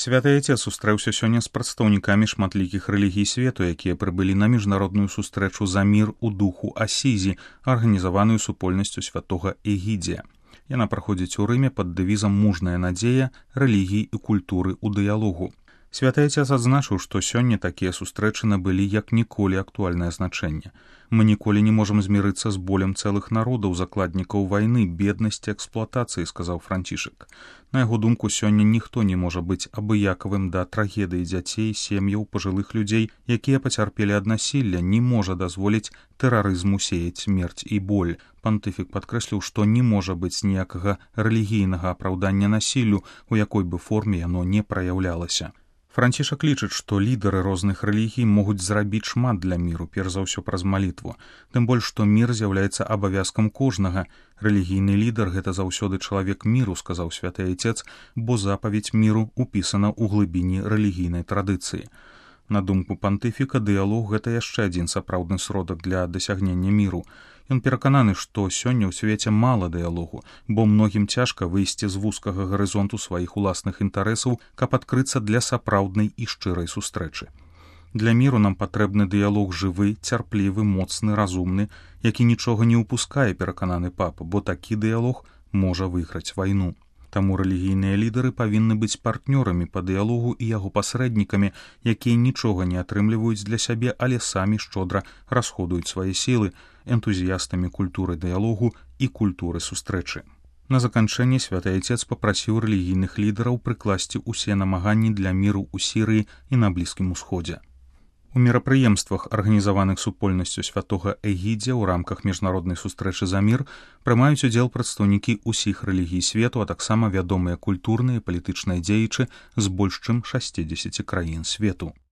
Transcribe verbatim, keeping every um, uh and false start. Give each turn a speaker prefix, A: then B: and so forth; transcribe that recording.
A: Святы Айцец сустрэўся сёння з прадстаўнікамі шматлікіх рэлігій свету, якія прыбылі на міжнародную сустрэчу за мір у духу Асізі, арганізаваную супольнасцю святога Эгідзія. Яна праходзіць у Рыме пад дэвізам «Мужная надзея, рэлігіі і культуры ў дыялогу». Святы Айцец адзначыў, што сёння такія сустрэчы набылі як ніколі актуальнае значэнне. Мы ніколі не можам змірыцца з болем цэлых народаў, закладнікаў вайны, беднасці, эксплуатацыі, сказаў Францішак. На яго думку, сёння ніхто не можа быць абыякавым да трагедыі дзяцей, сем'яў, пажылых людзей, якія пацярпелі ад насілля, не можа дазволіць тэрарызму сеяць смерць і боль. Пантыфік падкрэсліў, што не можа быць ніякага рэлігійнага апраўдання насіллю, у якой бы форме яно не праяўлялася. Францішак лічыць, што лідары розных рэлігій могуць зрабіць шмат для міру, перш за ўсё праз малітву. Тым больш, што мір з'яўляецца абавязкам кожнага. Рэлігійны лідар — гэта заўсёды чалавек міру, сказаў святы Айцец, бо запаведь міру ўпісана ў глыбіні рэлігійнай традыцыі. На думку пантыфіка, дыялог — гэта яшчэ адзін сапраўдны сродак для дасягнення міру. Ён перакананы, што сёння ў свеце мала дыялогу, бо многім цяжка выйсці з вузкага гарызонту сваіх уласных інтарэсаў, каб адкрыцца для сапраўднай і шчырай сустрэчы. Для міру нам патрэбны дыялог жывы, цярплівы, моцны, разумны, які нічога не ўпускае, перакананы папа, бо такі дыялог можа выйграць вайну. Таму рэлігійныя лідары павінны быць партнёрамі па дыялогу і яго пасрэднікамі, якія нічога не атрымліваюць для сябе, але самі шчодра расходуюць свае сілы, энтузіястамі культуры дыялогу і культуры сустрэчы. На заканчэнне святы Айцец папрасіў рэлігійных лідараў прыкласці ўсе намаганні для міру ў Сірыі і на Блізкім Усходзе. У мерапрыемствах, арганізаваных супольнасцю святога Эгідзія ў рамках міжнароднай сустрэчы за мір, прымаюць удзел прадстаўнікі ўсіх рэлігій свету, а таксама вядомыя культурныя і палітычныя дзеячы з больш чым шасцідзесяці краін свету.